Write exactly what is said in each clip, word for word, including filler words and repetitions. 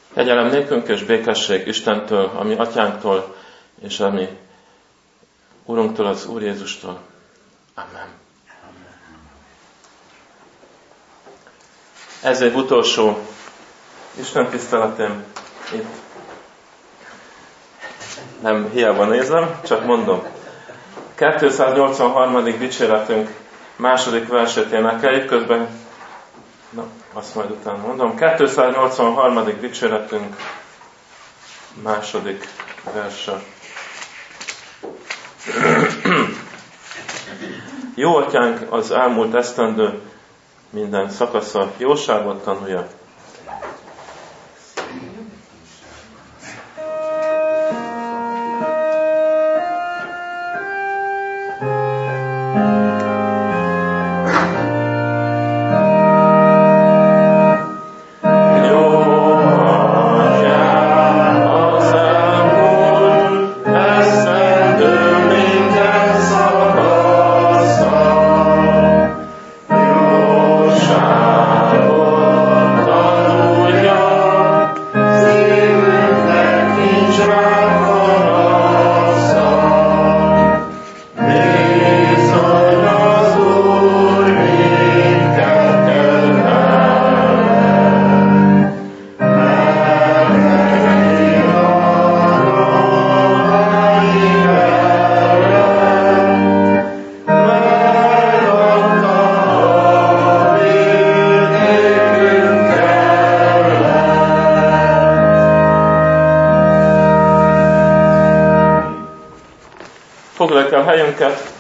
Kegyelem nékünk és békesség Istentől, ami Atyánktól, és ami Urunktól, az Úr Jézustól. Amen. Ez egy utolsó Isten tiszteletem itt. Nem hiába nézem, csak mondom. kétszáznyolcvanharmadik dicséretünk második versét énekeljük, közben, na, azt majd utána mondom. kétszáznyolcvanharmadik dicséretünk második verse. Jó Atyánk, az elmúlt esztendő minden szakasza jóságot tanulja. Foglaljuk el helyünket,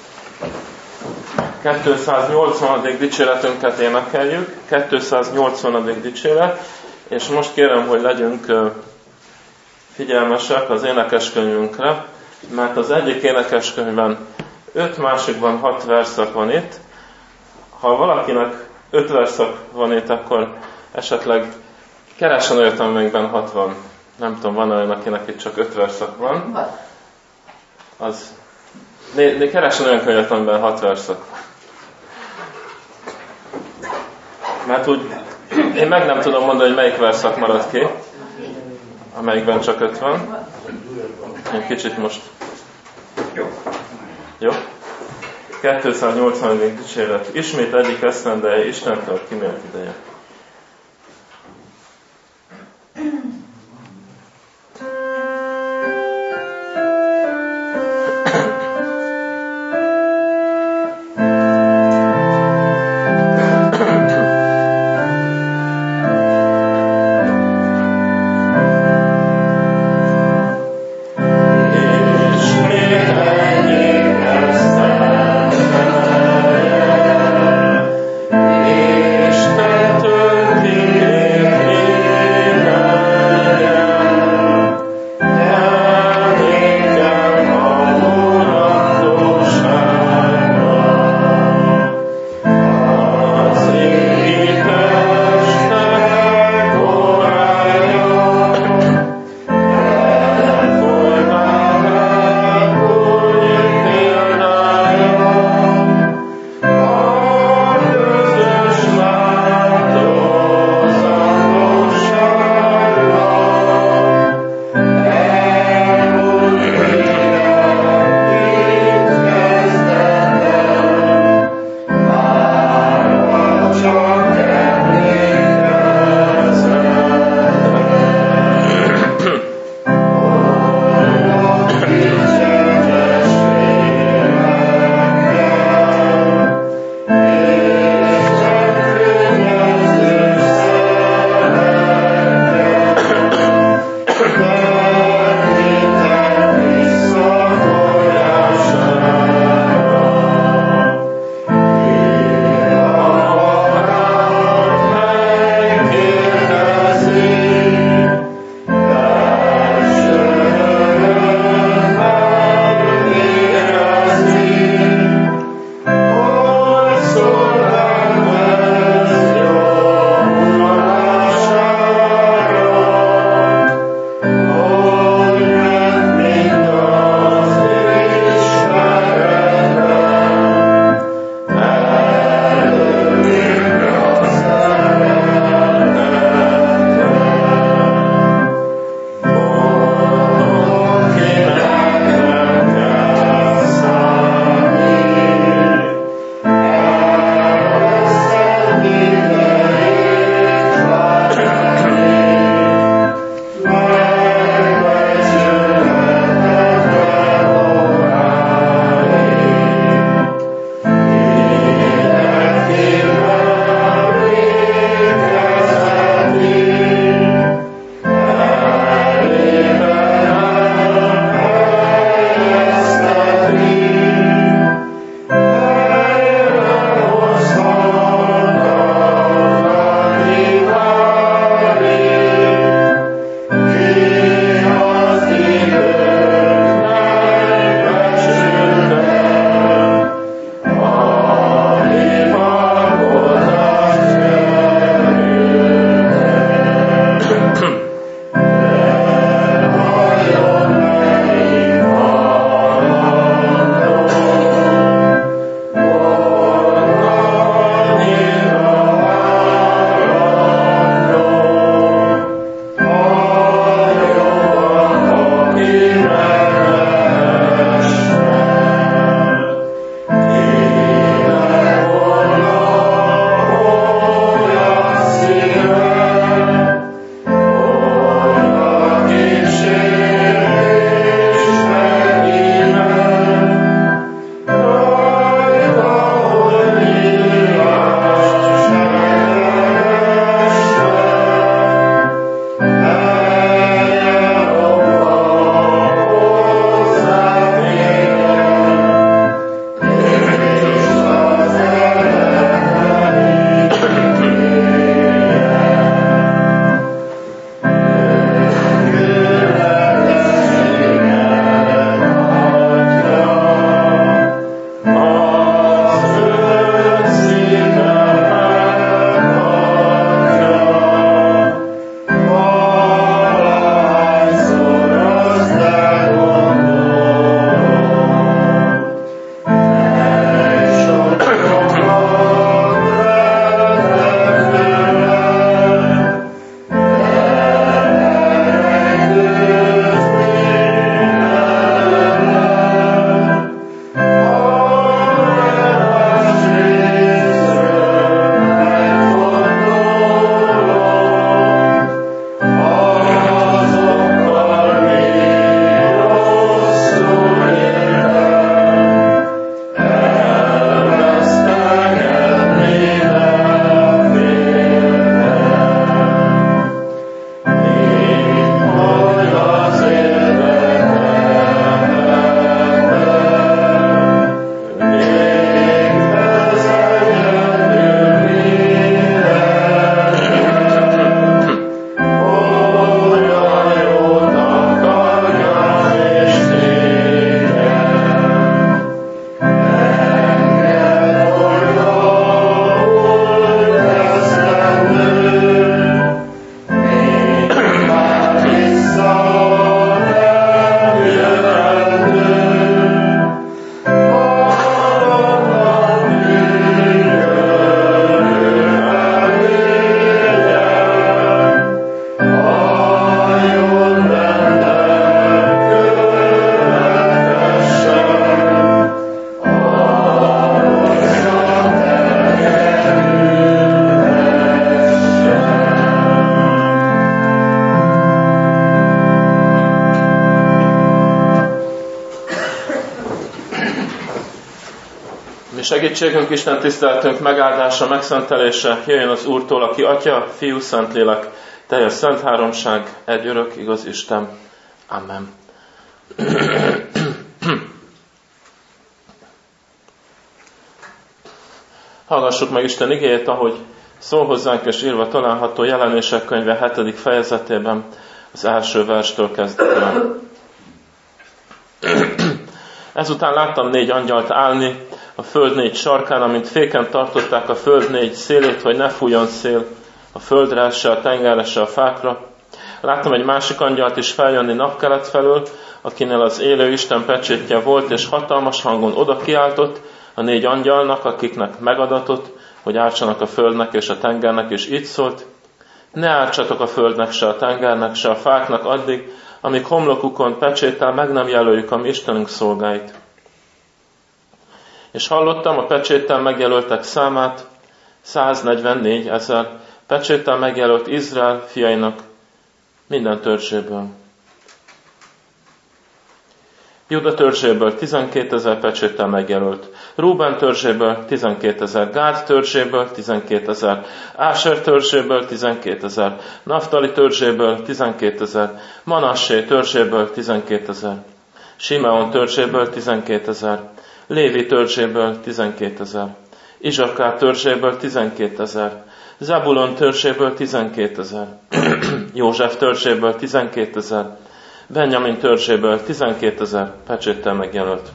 kétszáznyolcvanadik dicséretünket énekeljük, kétszáznyolcvanadik dicséret, és most kérem, hogy legyünk figyelmesek az énekeskönyvünkre, mert az egyik énekeskönyvben öt, másikban hat verszak van itt. Ha valakinek öt verszak van itt, akkor esetleg keressen olyat, amelyikben hat van. Nem tudom, van olyan, akinek itt csak öt verszak van. Az né, né, keressen olyan könyvet, amiben hat verszak. Mert úgy, én meg nem tudom mondani, hogy melyik verszak marad ki, amelyikben csak öt van. Egy kicsit most. Jó? kétszáznyolcvanadik dicséret. Ismét egyik esztendeje, Istentől kimélt ideje. Istentől segítségünk, Isten tiszteletünk megáldása, megszentelése jöjjön az Úrtól, aki Atya, Fiú, Szentlélek, teljes szent háromság, egy örök, igaz Isten. Amen. Hallgassuk meg Isten igéjét, ahogy szól hozzánk és írva található Jelenések könyve hetedik fejezetében, az első verstől kezdetően. Ezután láttam négy angyalt állni a föld négy sarkán, amint féken tartották a föld négy szélét, hogy ne fújjon szél a földre, se a tengerre, se a fákra. Láttam egy másik angyalt is feljönni napkelet felől, akinél az élő Isten pecsétje volt, és hatalmas hangon oda kiáltott a négy angyalnak, akiknek megadatott, hogy ártsanak a földnek és a tengernek, és így szólt: ne ártsatok a földnek, se a tengernek, se a fáknak addig, amíg homlokukon pecséttel meg nem jelöljük a mi Istenünk szolgáit. És hallottam a pecséttel megjelöltek számát, száznegyvennégy ezer pecséttel megjelölt Izrael fiainak minden törzséből. Júda törzséből tizenkétezer pecséttel megjelölt, Rúben törzséből tizenkétezer, Gád törzséből tizenkétezer, Áser törzséből tizenkétezer, Naftali törzséből tizenkétezer, Manassé törzséből tizenkétezer, Simeon törzséből tizenkétezer, Lévi törzséből tizenkétezer, Izsakár törzséből tizenkétezer, Zabulon törzséből tizenkétezer, József törzséből tizenkétezer, Benjamin törzséből tizenkétezer pecséttel megjelölt.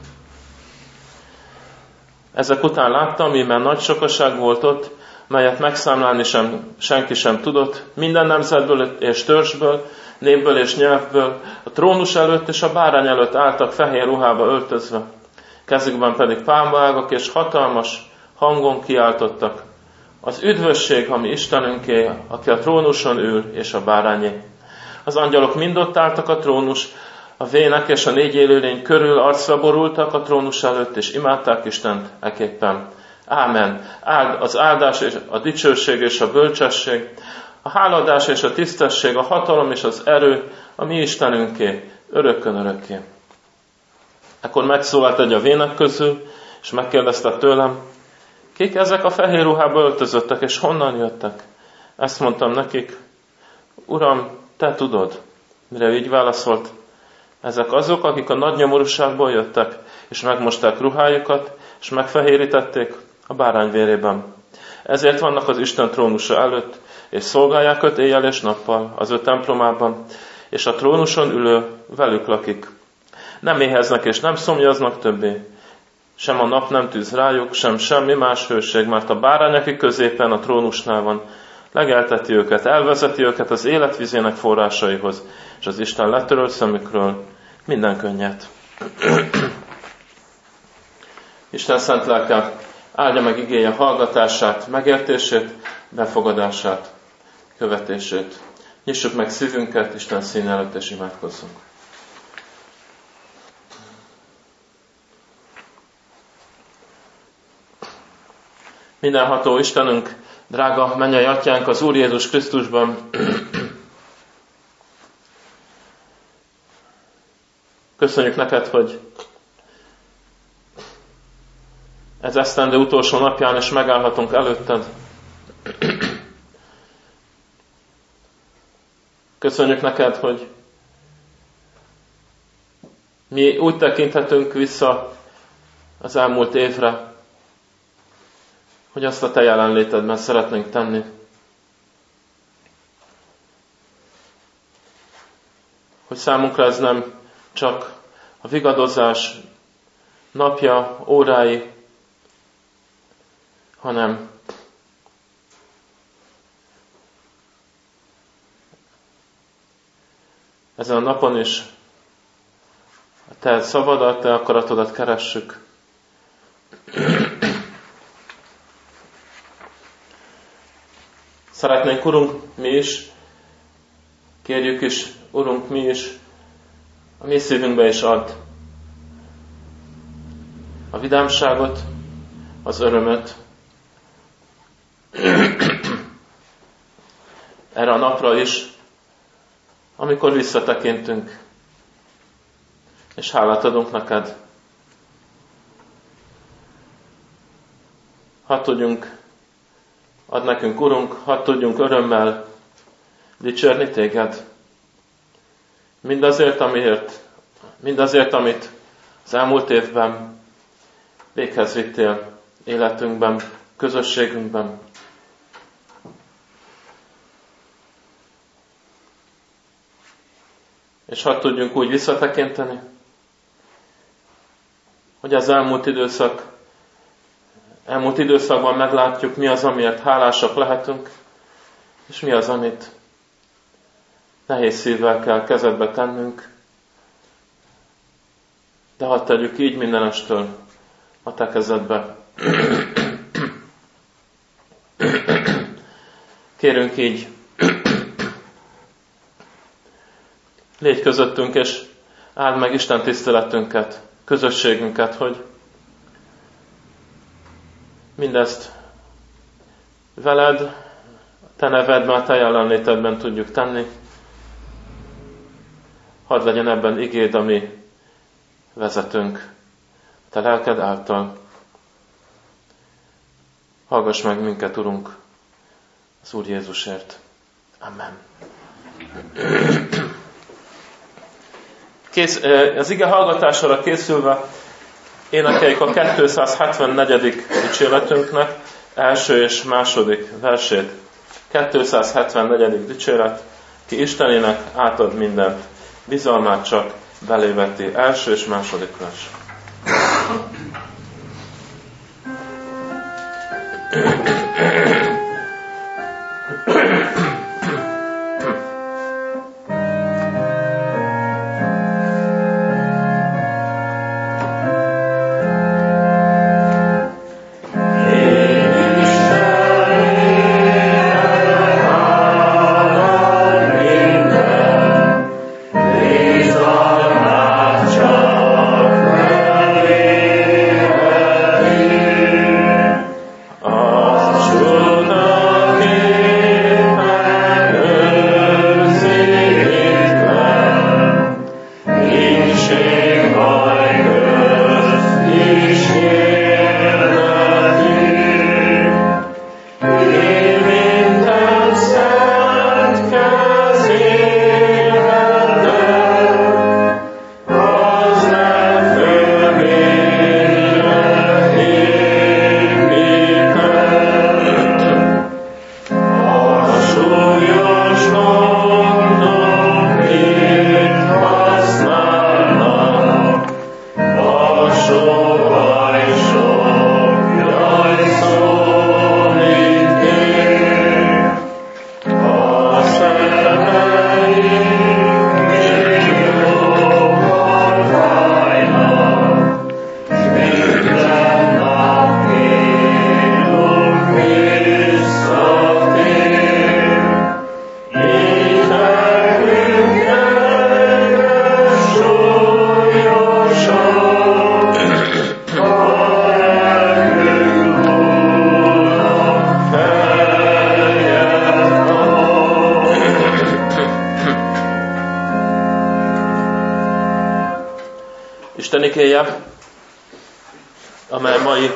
Ezek után láttam, mivel nagy sokaság volt ott, melyet megszámlálni sem, senki sem tudott, minden nemzetből és törzsből, népből és nyelvből, a trónus előtt és a bárány előtt álltak fehér ruhába öltözve, kezükben pedig pálmaágak, és hatalmas hangon kiáltottak: az üdvösség, ami Istenünké, aki a trónuson ül, és a bárányé. Az angyalok mind ott álltak a trónus, a vének és a négy élőlény körül arcra borultak a trónus előtt, és imádták Istent eképpen. Ámen. Áld, az áldás és a dicsőség és a bölcsesség, a háladás és a tisztesség, a hatalom és az erő a mi Istenünké, örökkön örökké. Ekkor megszólalt egy a vének közül, és megkérdezte tőlem: kik ezek a fehér ruhába öltözöttek, és honnan jöttek? Ezt mondtam nekik: Uram, te tudod. Mire így válaszolt: ezek azok, akik a nagy nyomorúságból jöttek, és megmosták ruhájukat, és megfehérítették a bárány vérében. Ezért vannak az Isten trónusa előtt, és szolgálják őt éjjel és nappal az ő templomában, és a trónuson ülő velük lakik. Nem éheznek és nem szomjaznak többé, sem a nap nem tűz rájuk, sem semmi más hőség, mert a bárány, aki középen a trónusnál van, legelteti őket, elvezeti őket az életvizének forrásaihoz, és az Isten letöröl szemükről minden könnyet. Isten szent lelke áldja meg igéje hallgatását, megértését, befogadását, követését. Nyissuk meg szívünket Isten színe előtt, és imádkozzunk. Mindenható Istenünk, drága mennyei Atyánk az Úr Jézus Krisztusban, köszönjük neked, hogy ez esztendő utolsó napján is megállhatunk előtted. Köszönjük neked, hogy mi úgy tekinthetünk vissza az elmúlt évre, hogy azt a te jelenlétedben szeretnénk tenni. Hogy számunkra ez nem csak a vigadozás napja, órái, hanem ezen a napon is a te szavadat, te akaratodat keressük. Szeretnénk, Urunk, mi is, kérjük is, Urunk, mi is, a mi szívünkbe is add a vidámságot, az örömöt. Erre a napra is, amikor visszatekintünk, és hálát adunk neked. hadd tudjunk, ad nekünk, Urunk, hadd tudjunk örömmel dicsérni téged. Mindazért, amiért, mindazért, amit az elmúlt évben véghez vittél életünkben, közösségünkben. És hadd tudjunk úgy visszatekinteni, hogy az elmúlt időszak, elmúlt időszakban meglátjuk, mi az, amiért hálásak lehetünk, és mi az, amit nehéz szívvel kell kezedbe tennünk, de hadd tegyük így mindenestől a te kezedbe. Kérünk így, légy közöttünk, és áld meg Isten tiszteletünket, közösségünket, hogy mindezt veled, te nevedben, a te jelenlétedben tudjuk tenni. Hadd legyen ebben igéd, ami vezetünk te lelked által. Hallgass meg minket, Urunk, az Úr Jézusért. Amen. Kész, az ige hallgatására készülve énekeljük a kétszázhetvennegyedik dicséretünknek első és második versét. kétszázhetvennegyedik dicséret, ki Istenének átad mindent, bizalmát csak beléveti. Első és második vers. Isten igéje, amely mai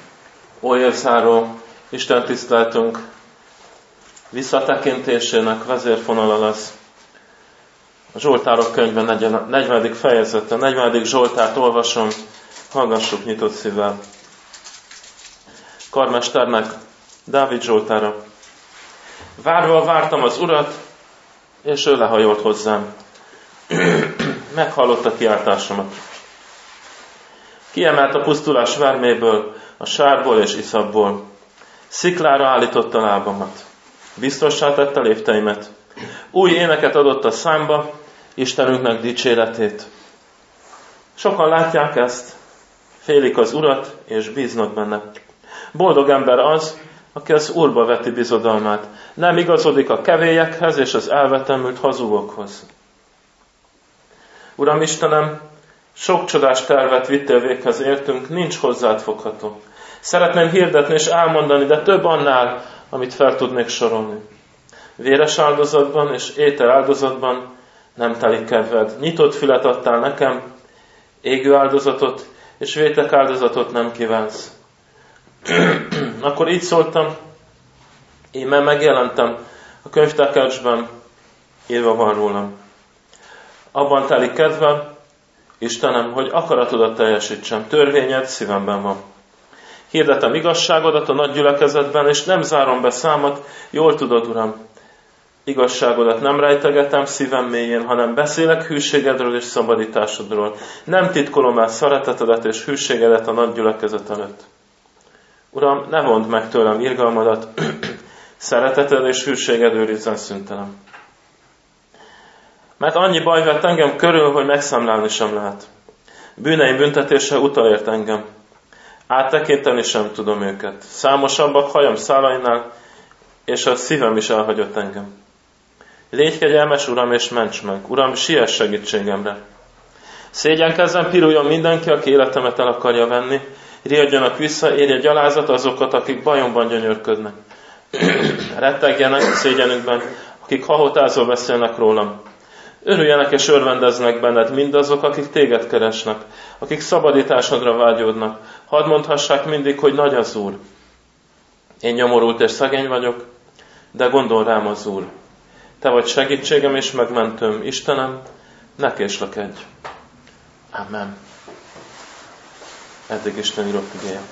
óévzáró Isten tiszteletünk visszatekintésének vezérfonala lesz. A Zsoltárok könyve negyvenedik fejezete, negyvenedik Zsoltárt olvasom, hallgassuk nyitott szívvel. Karmesternek, Dávid Zsoltára. Várva vártam az Urat, és ő lehajolt hozzám. Meghallotta kiáltásomat. Kiemelt a pusztulás verméből, a sárból és iszapból. Sziklára állította lábamat. Biztossá tette lépteimet. Új éneket adott a számba, Istenünknek dicséretét. Sokan látják ezt, félik az Urat, és bíznak benne. Boldog ember az, aki az Úrba veti bizodalmát. Nem igazodik a kevélyekhez és az elvetemült hazugokhoz. Uram Istenem, sok csodás tervet vittél véghez értünk, nincs hozzád fogható. Szeretném hirdetni és elmondani, de több annál, amit fel tudnék sorolni. Véres áldozatban és étel áldozatban nem telik kedved. Nyitott fület adtál nekem, égő áldozatot és vétek áldozatot nem kívánsz. Akkor így szóltam, íme megjelentem a könyvtekercsben, írva van rólam. Abban telik kedvem, Istenem, hogy akaratodat teljesítsem, törvényed szívemben van. Hirdetem igazságodat a nagy gyülekezetben, és nem zárom be számat, jól tudod, Uram. Igazságodat nem rejtegetem szívem mélyén, hanem beszélek hűségedről és szabadításodról. Nem titkolom el szeretetedet és hűségedet a nagy gyülekezet előtt. Uram, ne vondd meg tőlem irgalmadat, szereteted és hűséged őrizzen szüntelem. Mert annyi baj vett engem körül, hogy megszámlálni sem lehet. Bűneim büntetése utalért engem. Áttekinteni sem tudom őket. Számosabbak hajam szálainál, és a szívem is elhagyott engem. Légy kegyelmes, Uram, és ments meg. Uram, siess segítségemre. Szégyenkezzen, piruljon mindenki, aki életemet el akarja venni. Riadjanak vissza, érje gyalázat azokat, akik bajomban gyönyörködnek. Rettegjenek szégyenükben, akik hahotázva beszélnek rólam. Örüljenek és örvendeznek benned mindazok, akik téged keresnek, akik szabadításodra vágyódnak. Hadd mondhassák mindig, hogy nagy az Úr. Én nyomorult és szegény vagyok, de gondol rám az Úr. Te vagy segítségem és megmentőm, Istenem, ne késlekedj. Amen. Eddig Isten írott igéje.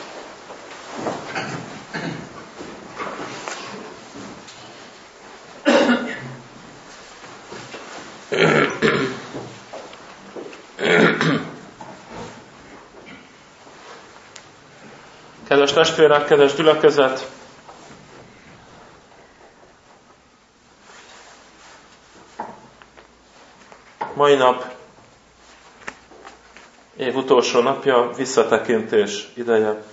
Kedves testvérek, kedves gyülekezet! Mai nap, év utolsó napja, visszatekintés ideje.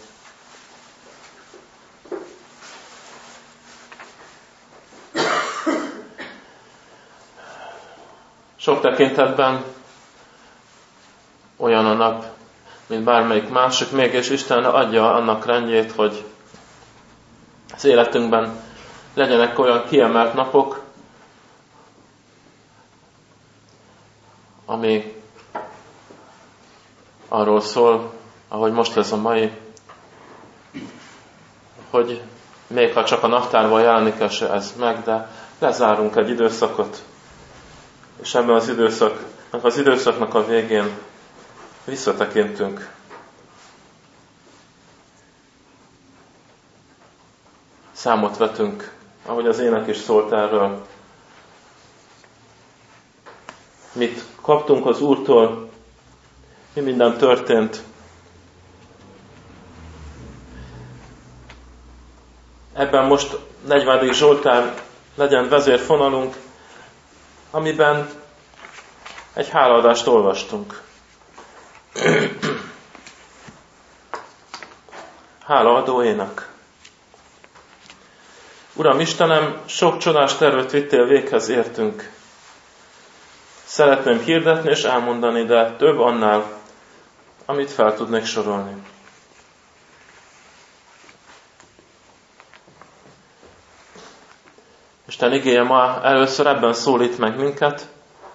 Sok tekintetben olyan a nap, mint bármelyik másik, mégis Isten adja annak rendjét, hogy az életünkben legyenek olyan kiemelt napok, ami arról szól, ahogy most ez a mai, hogy még ha csak a naptárban jelenik ez meg, de lezárunk egy időszakot, és ebben az időszaknak, az időszaknak a végén visszatekintünk. Számot vetünk, ahogy az ének is szólt erről. Mit kaptunk az Úrtól, mi minden történt. Ebben most negyvenedik Zsoltár legyen vezérfonalunk, amiben egy hálaadást olvastunk. Hálaadó ének. Uram Istenem, sok csodás tervet vittél véghez értünk. Szeretném hirdetni és elmondani, de több annál, amit fel tudnék sorolni. Isten igéje ma először ebben szólít meg minket.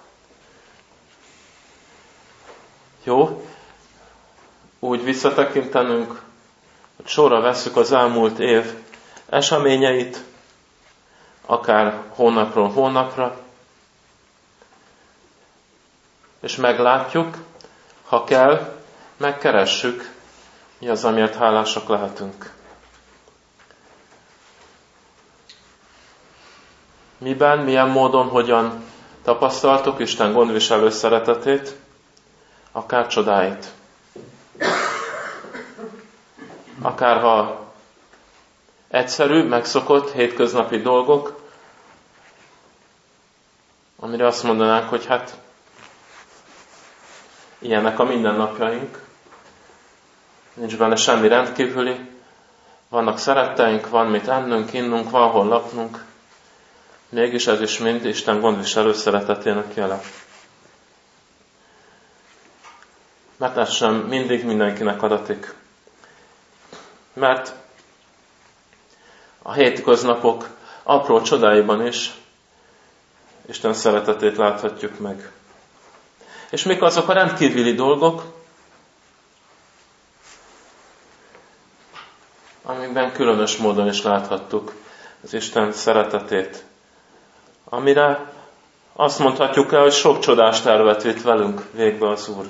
Jó? Úgy visszatekintenünk, hogy sorra vesszük az elmúlt év eseményeit, akár hónapról hónapra, és meglátjuk, ha kell, megkeressük, mi az, amiért hálásak lehetünk. Miben, milyen módon, hogyan tapasztaltuk Isten gondviselő szeretetét, akár csodáit. Akár ha egyszerű, megszokott, hétköznapi dolgok, amire azt mondanánk, hogy hát ilyenek a mindennapjaink, nincs benne semmi rendkívüli, vannak szeretteink, van mit ennünk, innunk, van hol laknunk, mégis ez is mind Isten gondviselő szeretetének jele. Mert ez sem mindig mindenkinek adatik. Mert a hétköznapok apró csodáiban is Isten szeretetét láthatjuk meg. És mik azok a rendkívüli dolgok, amikben különös módon is láthattuk az Isten szeretetét, amire azt mondhatjuk el, hogy sok csodás tervet vitt velünk végbe az Úr.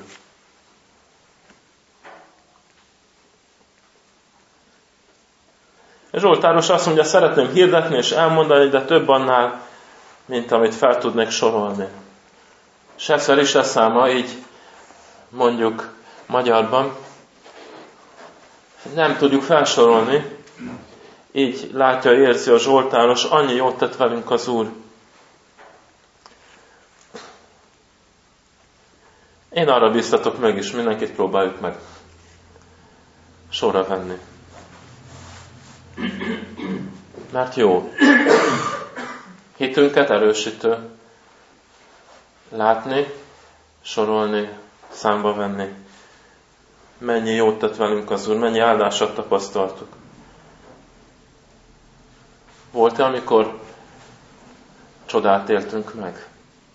A Zsoltáros azt mondja, szeretném hirdetni és elmondani, de több annál, mint amit fel tudnék sorolni. És egyszer is leszáma, így mondjuk magyarban, nem tudjuk felsorolni, így látja, érzi a Zsoltáros, annyi jót tett velünk az Úr. Én arra biztatok meg is, mindenkit próbáljuk meg sorra venni. Mert jó. Hitünket erősítő. Látni, sorolni, számba venni. Mennyi jót tett velünk az Úr, mennyi áldásat tapasztaltuk. Volt-e, amikor csodát éltünk meg?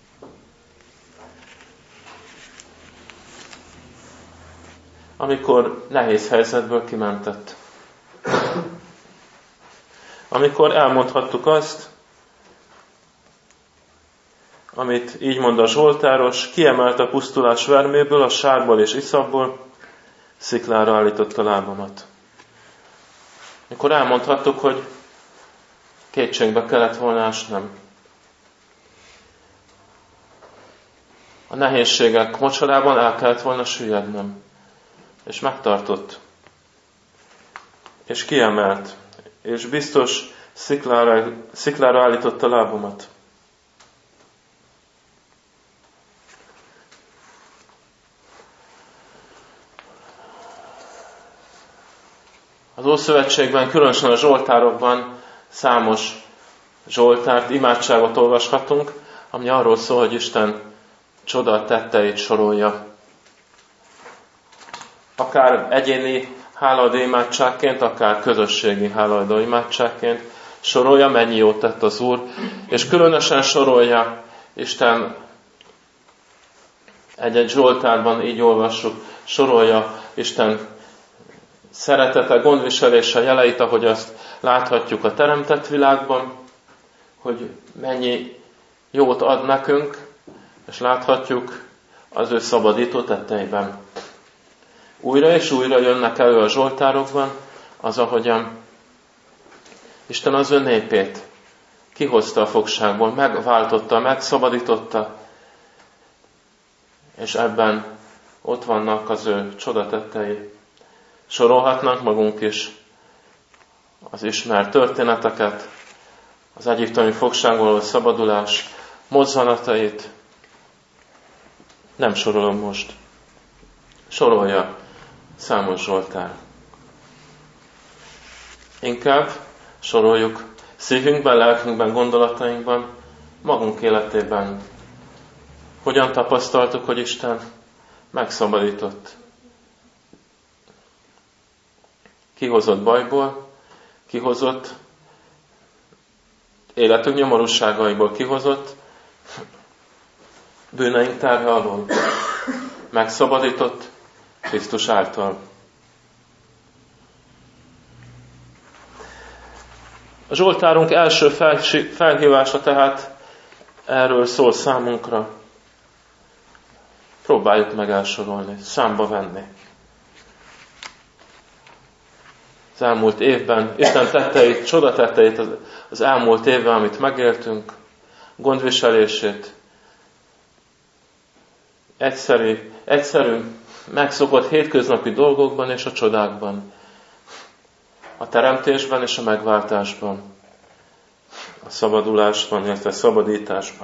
Amikor nehéz helyzetből kimentett. Amikor elmondhattuk azt, amit így mond a Zsoltáros, kiemelt a pusztulás verméből, a sárból és iszapból, sziklára állította lábamat. Amikor elmondhattuk, hogy kétségbe kellett volna ásnem. A nehézségek mocsarában el kellett volna süllyednem. És megtartott. És kiemelt. És biztos sziklára, sziklára állította lábamat. Az Ószövetségben, különösen a Zsoltárokban számos Zsoltárt, imádságot olvashatunk, ami arról szól, hogy Isten csoda tetteit sorolja. Akár egyéni hálaadó imádságként, akár közösségi hálaadó imádságként sorolja, mennyi jót tett az Úr, és különösen sorolja Isten, egy-egy Zsoltárban így olvassuk, sorolja Isten szeretete, gondviselése jeleit, ahogy azt láthatjuk a teremtett világban, hogy mennyi jót ad nekünk, és láthatjuk az ő szabadító tetteiben. Újra és újra jönnek elő a Zsoltárokban az, ahogyan Isten az ő népét kihozta a fogságból, megváltotta, megszabadította, és ebben ott vannak az ő csodatettei. Sorolhatnánk magunk is az ismert történeteket, az egyiptomi fogságból való szabadulás mozzanatait. Nem sorolom most. Sorolja számos Zsoltár. Inkább soroljuk szívünkben, lelkünkben, gondolatainkban, magunk életében. Hogyan tapasztaltuk, hogy Isten megszabadított. Kihozott bajból, kihozott életünk nyomorúságaiból, kihozott bűneink terhe alól. Megszabadított Krisztus által. A Zsoltárunk első felhívása tehát erről szól számunkra. Próbáljuk meg elsorolni, számba venni. Az elmúlt évben, Isten tetteit, csodatetteit az, az elmúlt évben, amit megéltünk, gondviselését, egyszerű, egyszerű, megszokott hétköznapi dolgokban és a csodákban, a teremtésben és a megváltásban, a szabadulásban, illetve a szabadításban.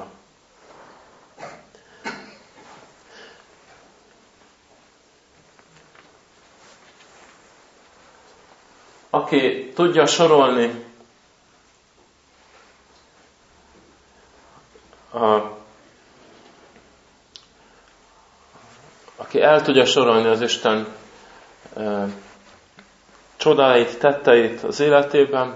Aki tudja sorolni a, aki el tudja sorolni az Isten e, csodáit, tetteit az életében,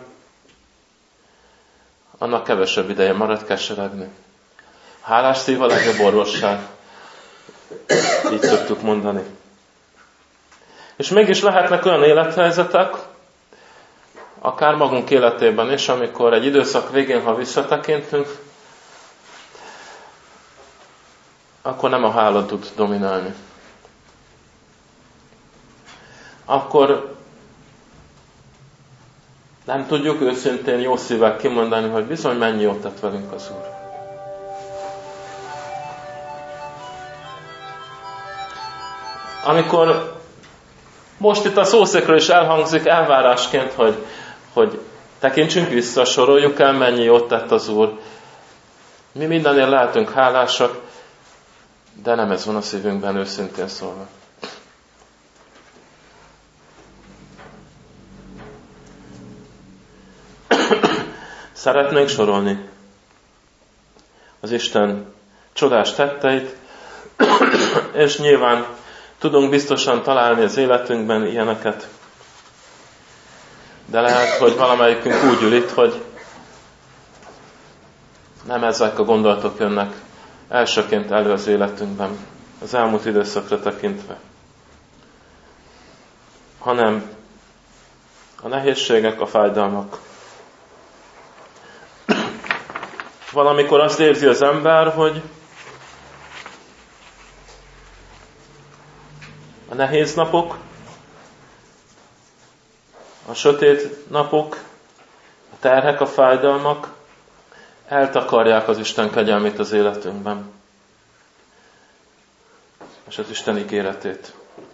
annak kevesebb ideje marad keseregni. Hálás szív a legjobb orvosság. Így szoktuk mondani. És mégis lehetnek olyan élethelyzetek, akár magunk életében is, amikor egy időszak végén, ha visszatekintünk, akkor nem a hála tud dominálni. Akkor nem tudjuk őszintén jó szívvel kimondani, hogy bizony mennyi jót tett velünk az Úr. Amikor most itt a szószékről is elhangzik elvárásként, hogy, hogy tekintsünk vissza, soroljuk el, mennyi jót tett az Úr. Mi mindenért lehetünk hálásak, de nem ez van a szívünkben, őszintén szólva. Szeretnénk sorolni az Isten csodás tetteit, és nyilván tudunk biztosan találni az életünkben ilyeneket. De lehet, hogy valamelyikünk úgy ül itt, hogy nem ezek a gondolatok jönnek elsőként elő az életünkben, az elmúlt időszakra tekintve, hanem a nehézségek, a fájdalmak. Valamikor azt érzi az ember, hogy a nehéz napok, a sötét napok, a terhek, a fájdalmak eltakarják az Isten kegyelmét az életünkben, és az Isten ígéretét.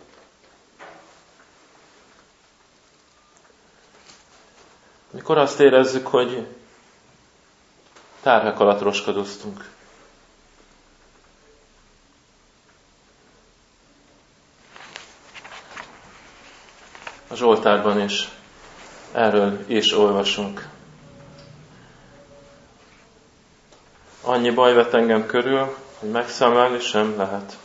Mikor azt érezzük, hogy terhek alatt roskadoztunk. A Zsoltárban is erről is olvasunk. Annyi baj vett engem körül, hogy megszámlálni sem lehet.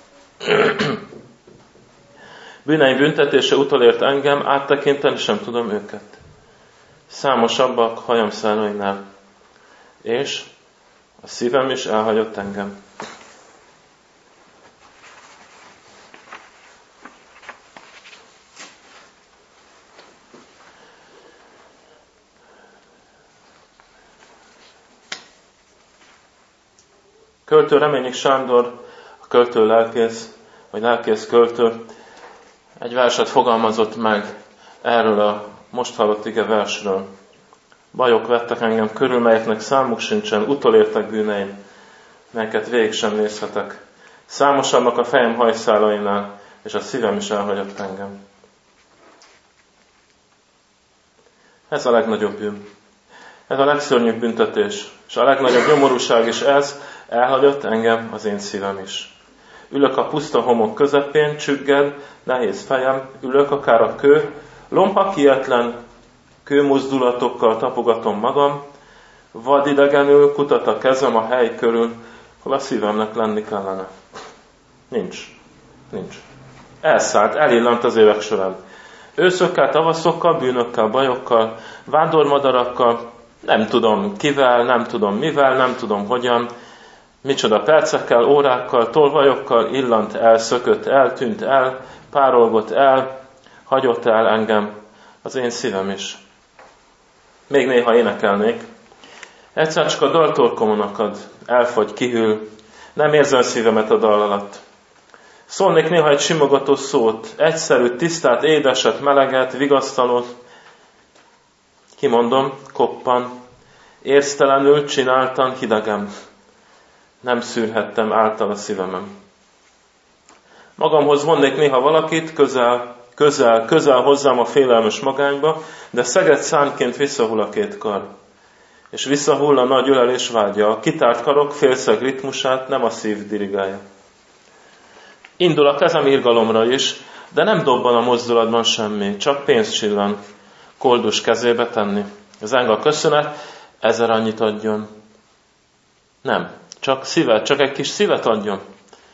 Bűneim büntetése utolért engem, áttekinteni sem tudom őket. Számosabbak hajamszálóinál, és a szívem is elhagyott engem. Költő Reményik Sándor, a költő lelkész, vagy lelkész költő, egy verset fogalmazott meg erről a most hallott ige versről. Bajok vettek engem körül, melyeknek számuk sincsen, utolértek bűneim, melyeket végig sem nézhetek. Számosabbak a fejem hajszálainál, és a szívem is elhagyott engem. Ez a legnagyobb bűn. Ez a legszörnyűbb büntetés. És a legnagyobb nyomorúság is ez, elhagyott engem az én szívem is. Ülök a puszta homok közepén, csügged, nehéz fejem, ülök akár a kő, lomha kietlen kőmozdulatokkal tapogatom magam, vadidegenül kutat a kezem a hely körül, hol a szívemnek lenni kellene. Nincs. Nincs. Elszállt, elillant az évek során. Őszökkel, tavaszokkal, bűnökkel, bajokkal, vándormadarakkal, nem tudom kivel, nem tudom mivel, nem tudom hogyan, micsoda percekkel, órákkal, tolvajokkal illant el, szökött el, tűnt el, párolgott el, hagyott el engem, az én szívem is. Még néha énekelnék. Egyszer csak a dal torkomon akad, elfogy, kihűl, nem érzem szívemet a dal alatt. Szólnék néha egy simogató szót, egyszerű, tisztát, édeset, meleget, vigasztalót. Kimondom, koppan, érztelenül csináltan hidegem. Nem szűrhettem által a szívemem. Magamhoz vonnék néha valakit, közel, közel, közel hozzám a félelmes magányba, de szeged szánként visszahull a két kar. És visszahull a nagy ölelés vágya, a kitárt karok félszeg ritmusát nem a szív dirigálja. Indul a kezem irgalomra is, de nem dobban a mozdulatban semmi, csak pénzt csillan koldus kezébe tenni. Az enge a köszönet, ezer annyit adjon. Nem, csak szívet, csak egy kis szívet adjon.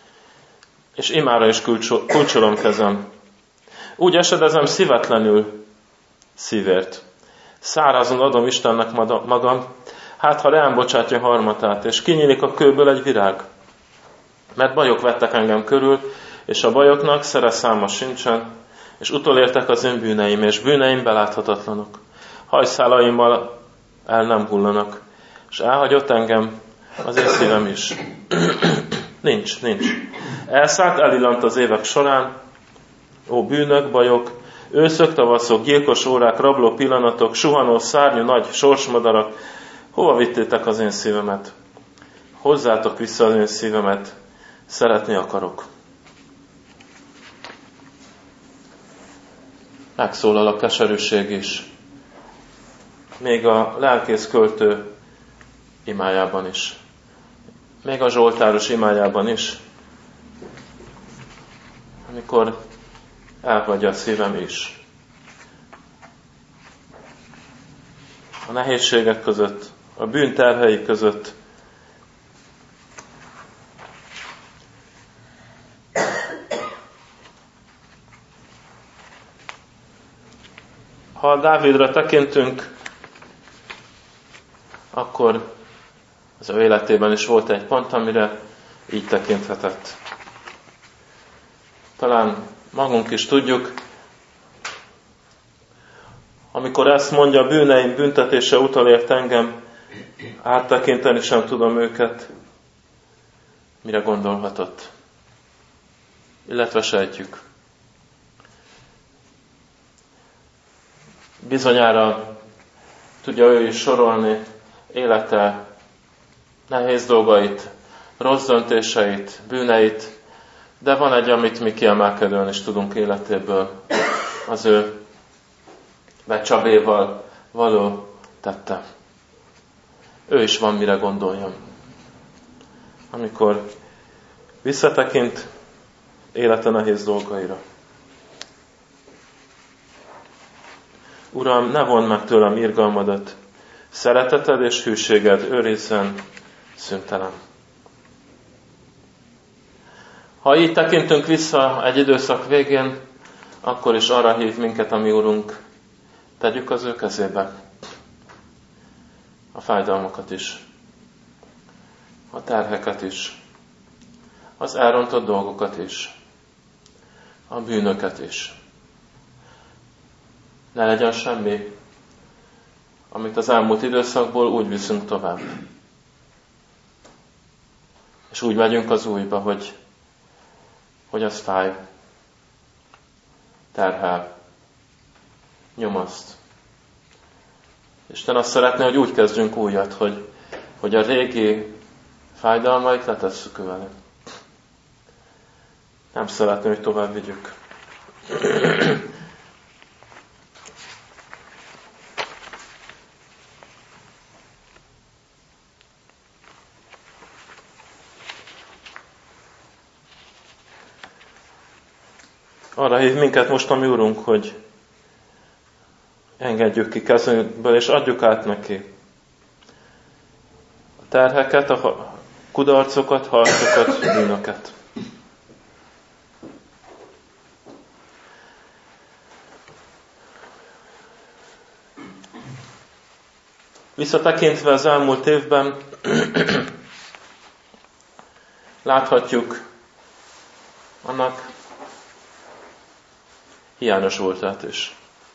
És imára is kulcsolom kezem. Úgy esedezem szívetlenül szívért. Szárazon adom Istennek magam, hát ha rám bocsátja harmatát, és kinyílik a kőből egy virág. Mert bajok vettek engem körül, és a bajoknak szere száma sincsen, és utolértek az én bűneim, és bűneim beláthatatlanok. hajszálaimmal el nem hullanak. És elhagyott engem az én szívem is. nincs, nincs. Elszállt, elillant az évek során, ó bűnök, bajok, őszök, tavaszok, gyilkos órák, rabló pillanatok, suhanó szárnyú, nagy sorsmadarak. Hova vittétek az én szívemet? Hozzátok vissza az én szívemet, szeretni akarok. Megszólal a keserűség is. Még a lelkész költő imájában is. Még a zsoltáros imájában is. Amikor elhagyja a szívem is. A nehézségek között, a bűn terhei között ha Dávidra tekintünk, akkor az ő életében is volt egy pont, amire így tekinthetett. Talán magunk is tudjuk, amikor ezt mondja, a bűneim büntetése utalért engem, áttekinteni sem tudom őket, mire gondolhatott. Illetve sejtjük. Bizonyára tudja ő is sorolni élete nehéz dolgait, rossz döntéseit, bűneit, de van egy, amit mi kiemelkedően is tudunk életéből, az ő Becsabéval való tette. Ő is van mire gondoljon. Amikor visszatekint élete nehéz dolgaira. Uram, ne vondd meg tőlem irgalmadat, szereteted és hűséged őrizzen szüntelen. Ha így tekintünk vissza egy időszak végén, akkor is arra hív minket a mi Urunk, tegyük az ő kezébe a fájdalmakat is, a terheket is, az elrontott dolgokat is, a bűnöket is. Ne legyen semmi, amit az elmúlt időszakból úgy viszünk tovább. És úgy megyünk az újba, hogy, hogy az fáj, terhel, nyomaszt. Isten azt szeretné, hogy úgy kezdjünk újat, hogy, hogy a régi fájdalmait letesszük vele. Nem szeretné, hogy tovább vigyük. Arra hív minket most a mi Urunk, hogy engedjük ki kezünkből, és adjuk át neki a terheket, a kudarcokat, harcokat, bűnöket. Visszatekintve az elmúlt évben láthatjuk annak hiányos voltát is.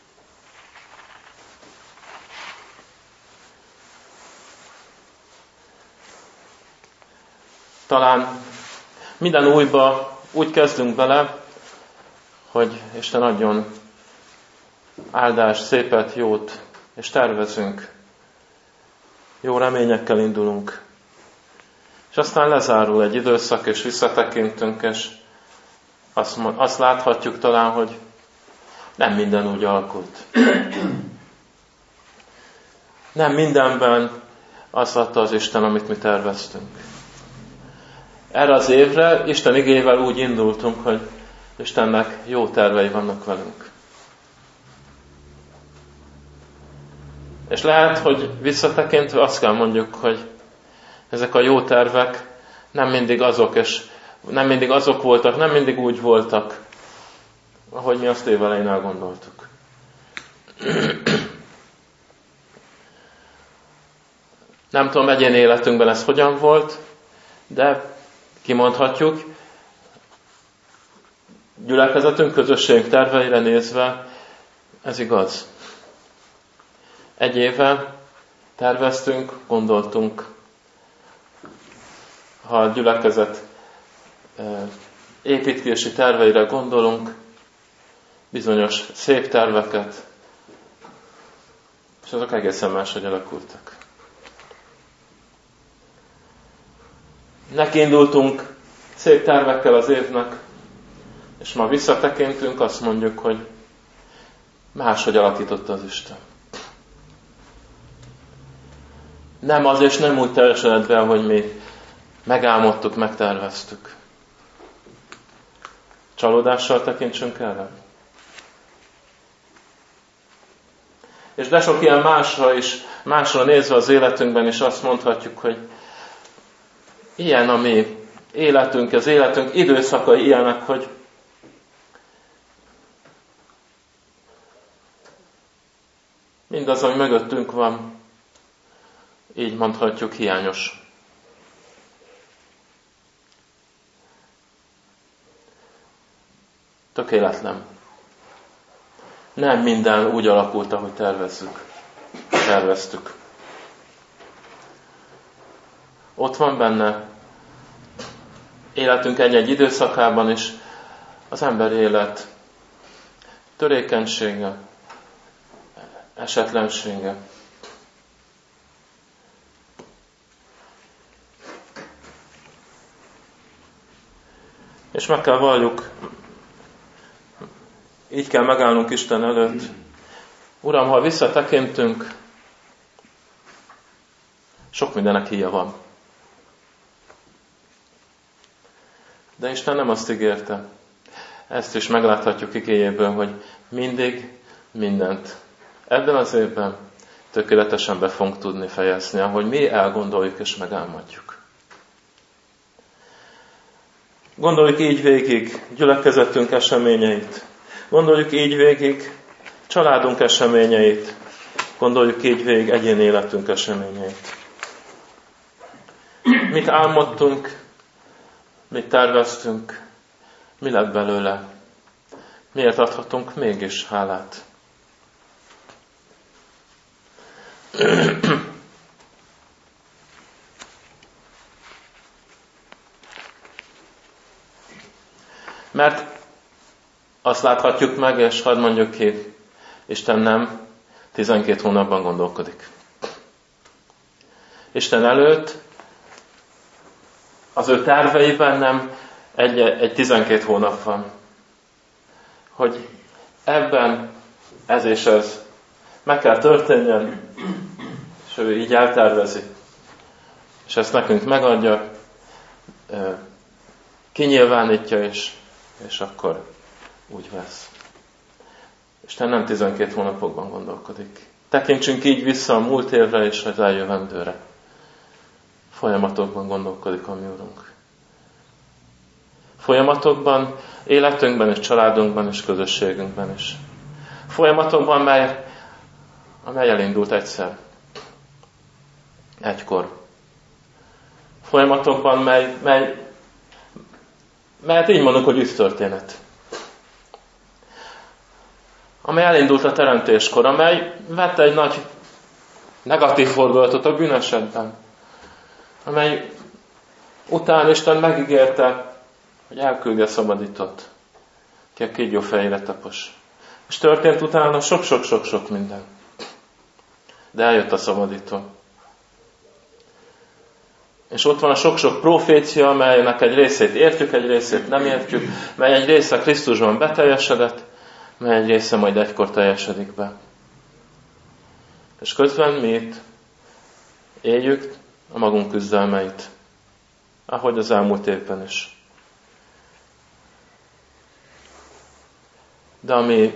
Talán minden újba úgy kezdünk bele, hogy Isten adjon áldást, szépet, jót, és tervezünk. Jó reményekkel indulunk. És aztán lezárul egy időszak, és visszatekintünk, és azt, azt láthatjuk talán, hogy nem minden úgy alakult. Nem mindenben azt adta az Isten, amit mi terveztünk. Erre az évre Isten igével úgy indultunk, hogy Istennek jó tervei vannak velünk. És lehet, hogy visszatekintve azt kell mondjuk, hogy ezek a jó tervek nem mindig azok, és nem mindig azok voltak, nem mindig úgy voltak, ahogy mi azt évelején elgondoltuk. Nem tudom, egyén életünkben ez hogyan volt, de kimondhatjuk, gyülekezetünk, közösségünk terveire nézve, ez igaz. Egy éve terveztünk, gondoltunk, ha a gyülekezet építési terveire gondolunk, bizonyos szép terveket, és azok egészen máshogy alakultak. Nekiindultunk szép tervekkel az évnek, és ma visszatekintünk, azt mondjuk, hogy máshogy alakította az Isten. Nem az, és nem úgy teljesedett be, hogy mi megálmodtuk, megterveztük. Csalódással tekintsünk erre. És de sok ilyen másra is, másra nézve az életünkben is azt mondhatjuk, hogy ilyen a mi életünk, az életünk időszakai ilyenek, hogy mindaz, ami mögöttünk van, így mondhatjuk, hiányos. Tökéletlen. Nem minden úgy alakult, ahogy tervezzük. Terveztük. Ott van benne életünk egy-egy időszakában is az ember élet törékenysége, esetlensége. És meg kell valljuk, így kell megállnunk Isten előtt. Uram, ha visszatekintünk, sok mindenek híja van. De Isten nem azt ígérte. Ezt is megláthatjuk igéjéből, hogy mindig mindent ebben az évben tökéletesen be fogunk tudni fejezni, ahogy mi elgondoljuk és megálmodjuk. Gondoljuk így végig gyülekezetünk eseményeit. Gondoljuk így végig családunk eseményeit. Gondoljuk így végig egyéni életünk eseményeit. Mit álmodtunk, mit terveztünk, mi lett belőle? Miért adhatunk mégis hálát? Mert azt láthatjuk meg, és hadd mondjuk ki, Isten nem tizenkét hónapban gondolkodik. Isten előtt az ő terveiben nem egy, egy tizenkét hónap van. Hogy ebben ez és ez meg kell történjen, és ő így eltervezi. És ezt nekünk megadja, kinyilvánítja, és, és akkor úgy vesz. Isten nem tizenkét hónapokban gondolkodik. Tekintsünk így vissza a múlt évre és az eljövendőre. Folyamatokban gondolkodik a mi Urunk. Folyamatokban, életünkben és családunkban és közösségünkben is. Folyamatokban, mely, amely elindult egyszer. Egykor. Folyamatokban, mely, mely, melyet így mondunk, hogy üdvtörténet. Amely elindult a teremtéskor, amely vette egy nagy negatív fordulatot a bűnesetben. Amely után Isten megígérte, hogy elküldi a szabadítót, ki a kígyó fejére tapos. És történt utána sok-sok-sok-sok minden. De eljött a szabadító. És ott van a sok-sok profécia, amelynek egy részét értjük, egy részét nem értjük, mely egy része Krisztusban beteljesedett, mely egy része majd egykor teljesedik be. És közben mi itt éljük a magunk küzdelmeit, ahogy az elmúlt évben is. De ami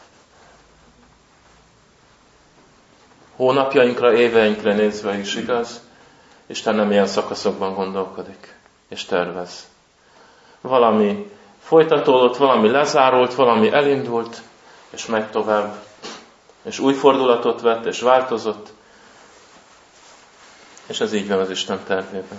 hónapjainkra, éveinkre nézve is igaz, Isten nem ilyen szakaszokban gondolkodik és tervez. Valami folytatódott, valami lezárult, valami elindult, és megy tovább, és új fordulatot vett, és változott, és ez így van az Isten tervében.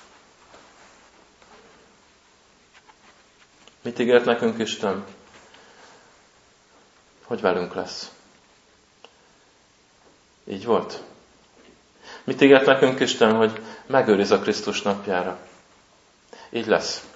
Mit ígért nekünk Isten? Hogy velünk lesz. Így volt. Mit ígért nekünk Isten, hogy megőriz a Krisztus napjára? Így lesz.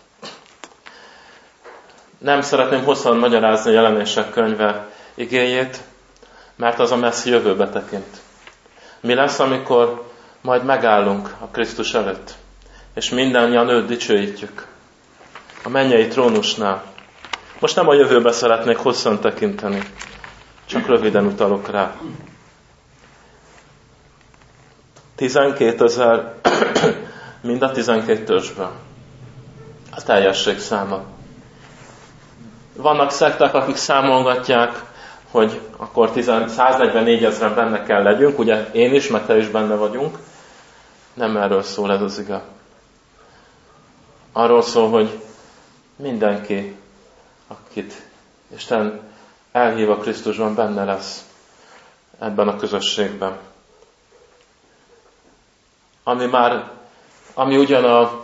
Nem szeretném hosszan magyarázni a Jelenések könyve igéjét, mert az a messzi jövőbe tekint. Mi lesz, amikor majd megállunk a Krisztus előtt, és mindannyian őt dicsőítjük a mennyei trónusnál. Most nem a jövőbe szeretnék hosszan tekinteni, csak röviden utalok rá. tizenkétezer mind a tizenkét törzsből. A teljesség száma. Vannak szekták, akik számolgatják, hogy akkor száznegyvennégy ezeren benne kell legyünk, ugye én is, meg te is benne vagyunk. Nem erről szól ez az ige. Arról szól, hogy mindenki, akit Isten elhív a Krisztusban, benne lesz ebben a közösségben. Ami már, ami ugyan a,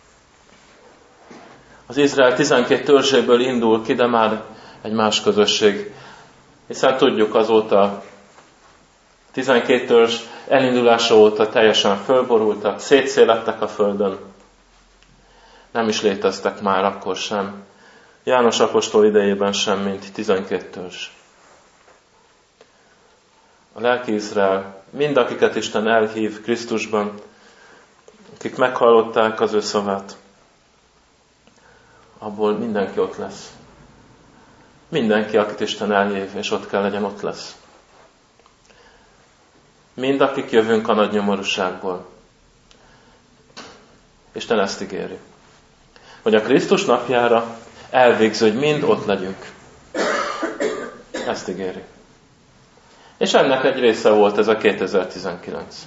az Izrael tizenkét törzséből indul ki, de már egy más közösség. Hiszen tudjuk, azóta tizenkét törzs elindulása óta teljesen fölborultak, szétszélettek a földön. Nem is léteztek már akkor sem. János apostol idejében sem, mint tizenkét törzs. A lelki Izrael, mind akiket Isten elhív Krisztusban, akik meghallották az ő szavát, abból mindenki ott lesz. Mindenki, akit Isten elhív, és ott kell legyen, ott lesz. Mind, akik jövünk a nagy nyomorúságból. Isten ezt ígéri. Hogy a Krisztus napjára elvégző, hogy mind ott legyünk. Ezt ígéri. És ennek egy része volt ez a kétezer-tizenkilenc.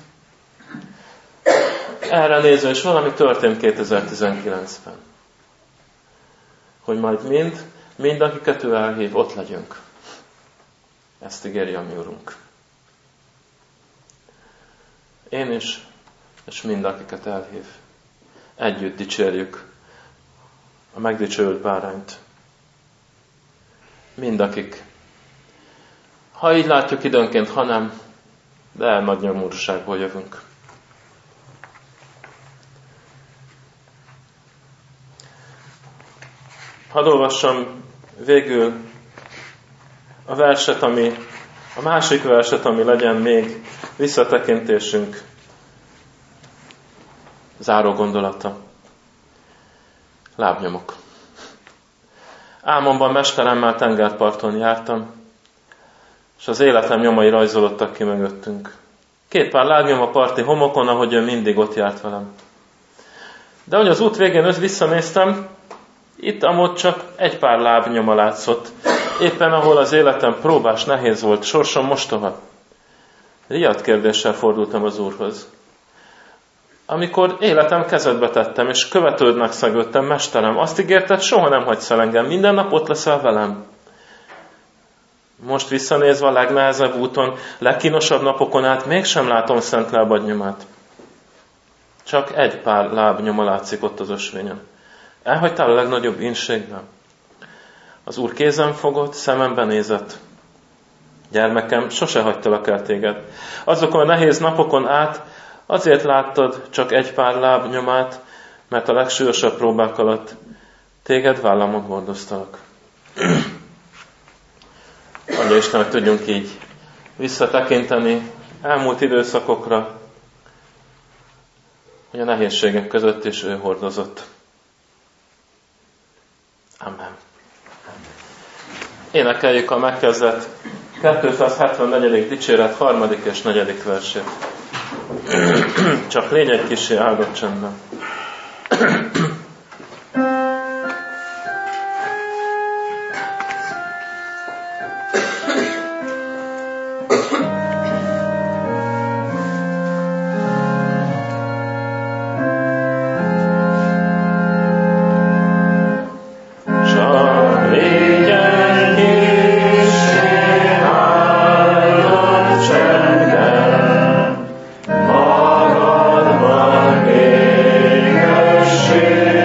Erre nézve is valami történt kétezer-tizenkilencben. Hogy majd mind, mind akiket ő elhív, ott legyünk. Ezt ígéri a mi Urunk. Én is, és mind akiket elhív. Együtt dicsérjük a megdicsőült bárányt. Mind akik, ha így látjuk időnként, ha nem, de nagy nyomorúságból jövünk. Hadd olvassam végül a verset, ami, a másik verset, ami legyen még visszatekintésünk záró gondolata. Lábnyomok. Álmomban mesteremmel tengerparton jártam, és az életem nyomai rajzolódtak ki mögöttünk. Két pár lábnyom a parti homokon, ahogy ő mindig ott járt velem. De hogy az út végén visszanéztem, itt amott csak egy pár lábnyoma látszott, éppen ahol az életem próbás, nehéz volt, sorsom mostoha. Riadt kérdéssel fordultam az Úrhoz. Amikor életem kezedbe tettem, és követődnek szegődtem, Mesterem, azt ígérted, soha nem hagysz el engem, minden nap ott leszel velem. Most visszanézve a legnehezebb úton, legkínosabb napokon át mégsem látom szent lábad nyomát. Csak egy pár lábnyoma látszik ott az ösvényen. Elhagytál a legnagyobb ínségben. Az Úr kézem fogott, szemembe nézett. Gyermekem, sose hagytalak el téged. Azokon a nehéz napokon át azért láttad csak egy pár lábnyomát, mert a legsúlyosabb próbák alatt téged vállamon hordoztalak. Adja Isten, hogy tudjunk így visszatekinteni elmúlt időszakokra, hogy a nehézségek között is ő hordozott. Amen. Énekeljük a megkezdett kétszázhetvennegyedik dicséret harmadik és negyedik versét. Csak légy egy kissé áldott csendben. Magadban égessél.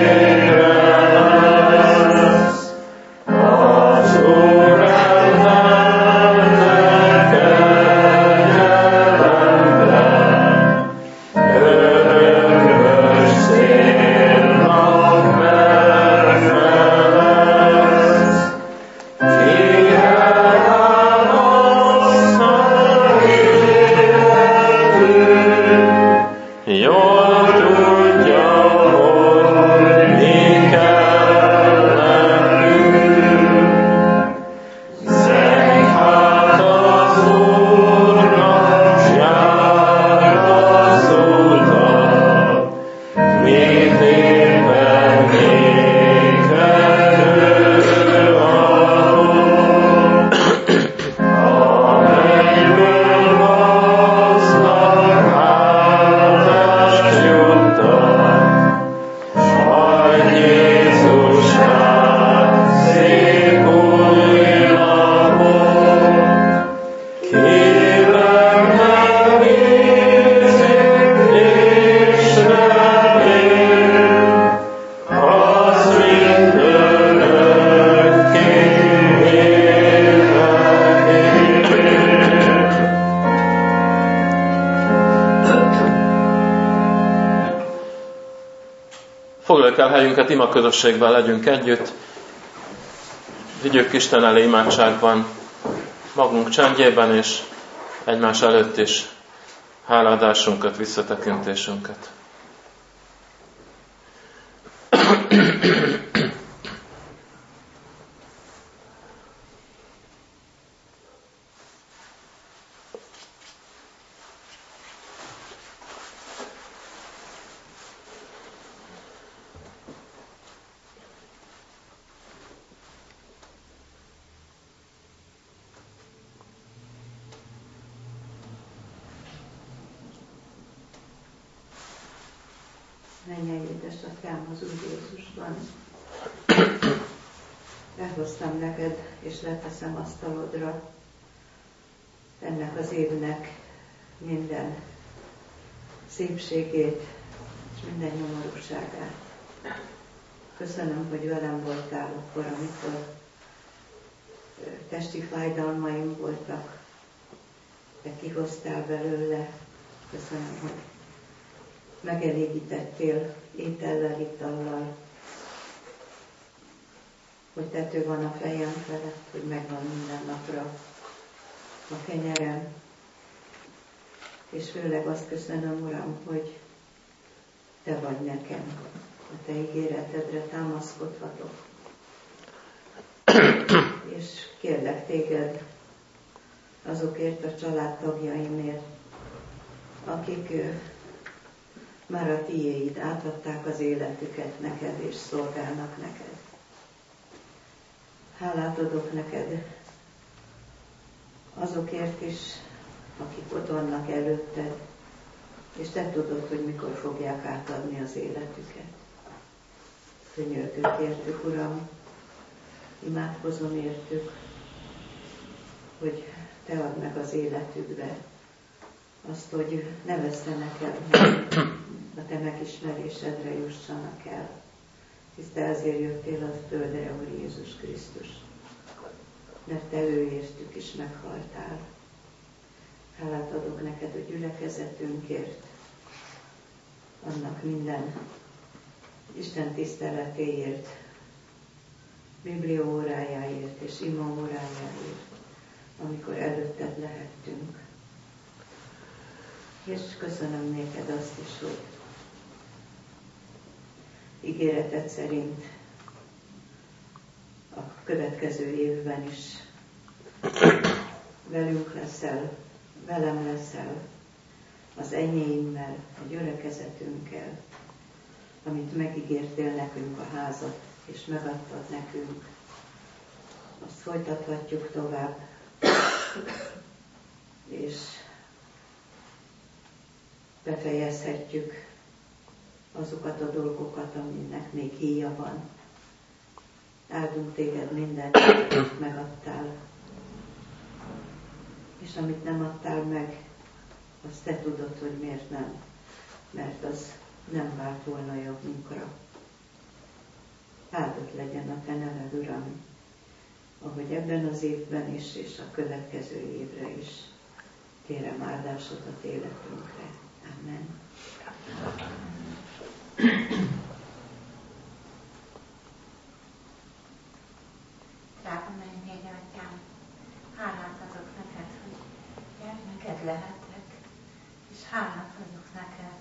Foglaljuk el helyünket, imaközösségben legyünk együtt, vigyük Isten elé imádságban, magunk csendjében és egymás előtt is háládásunkat, visszatekintésünket. Mennyei édesatyám, az Úr Jézusban, elhoztam neked, és leteszem asztalodra ennek az évnek minden szépségét és minden nyomorúságát. Köszönöm, hogy velem voltál akkor, amikor testi fájdalmaim voltak, de kihoztál belőle. Köszönöm, hogy megelégítettél étellel, itallal, hogy tető van a fejem felett, hogy megvan minden napra a kenyerem. És főleg azt köszönöm, Uram, hogy Te vagy nekem, a Te ígéretedre támaszkodhatok. És kérlek Téged azokért a családtagjaimért, akik már a tiéid, átadták az életüket neked, és szolgálnak neked. Hálát adok neked azokért is, akik ott vannak előtted, és te tudod, hogy mikor fogják átadni az életüket. Könyörgök értük, Uram, imádkozom értük, hogy te add meg az életükbe azt, hogy ne vesztenek el, a te megismerésedre jussanak el. Hisz te ezért jöttél a földre, Úr Jézus Krisztus, mert te őértük is meghaltál. Hálát adok neked a gyülekezetünkért, annak minden Isten tiszteletéért, Biblia órájáért és ima órájáért, amikor előtted lehettünk. És köszönöm néked azt is, hogy ígéreted szerint a következő évben is velünk leszel, velem leszel, az enyéimmel, a gyülekezetünkkel, amit megígértél nekünk a házat, és megadtad nekünk. Azt folytathatjuk tovább, és befejezhetjük azokat a dolgokat, aminek még híja van. Áldunk téged mindent, amit megadtál. És amit nem adtál meg, azt te tudod, hogy miért nem. Mert az nem vált volna jobbunkra. Áldott legyen a te neved, Uram, ahogy ebben az évben is, és a következő évre is. Kérem áldásodat életünkre. Amen. Drága mennyei Atyám, hálát adok neked, hogy gyermeked lehetek, és hálát adok neked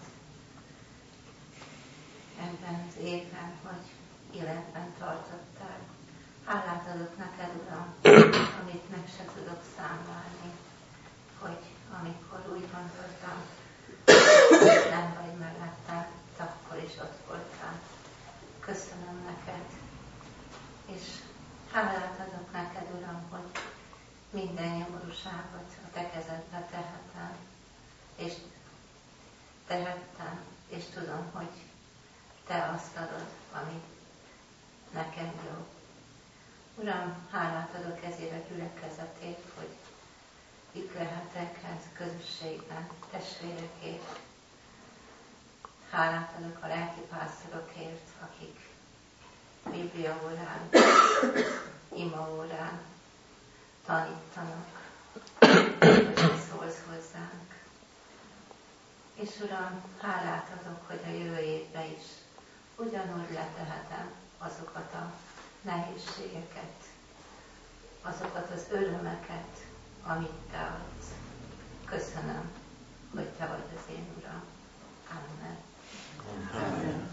ebben az évben, hogy életben tartottál. Hálát adok neked, Uram, amit meg se tudok számolni, hogy amikor úgy gondoltam, hogy nem vagy mellettem, akkor is is ott voltál. Köszönöm neked, és hálát adok neked, Uram, hogy minden nyomorúságot a te kezedbe tehetem, és tehettem, és tudom, hogy te azt adod, ami nekem jó. Uram, hálát adok ezért a gyülekezetért, hogy itt lehetek ez közösségben, testvérekért. Hálát adok a lelkipásztorokért, akik Biblia órán, ima órán tanítanak, hogy szólsz hozzánk. És Uram, hálát adok, hogy a jövő évben is ugyanúgy letehetem azokat a nehézségeket, azokat az örömeket, amit te adsz. Köszönöm, hogy te vagy az én Uram. Amen. Amen.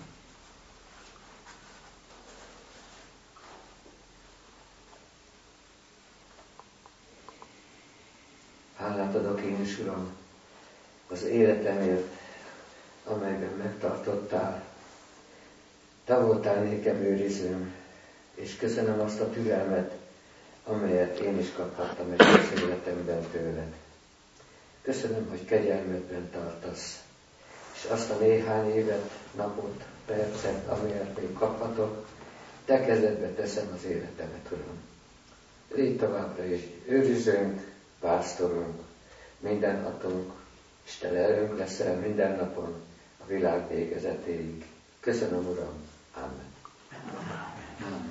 Hálát adok én is, Uram, az életemért, amelyben megtartottál. Te voltál nékem őrizőm, és köszönöm azt a türelmet, amelyet én is kaphattam egész életemben tőled. Köszönöm, hogy kegyelmedben tartasz, és azt a néhány évet, napot, percet, amelyet még kaphatok, te kezedbe teszem az életemet, Uram. Légy továbbra is őrizőnk, pásztorunk, mindenhatónk, és te lelőnk leszel minden napon a világ végezetéig. Köszönöm, Uram. Amen. Amen.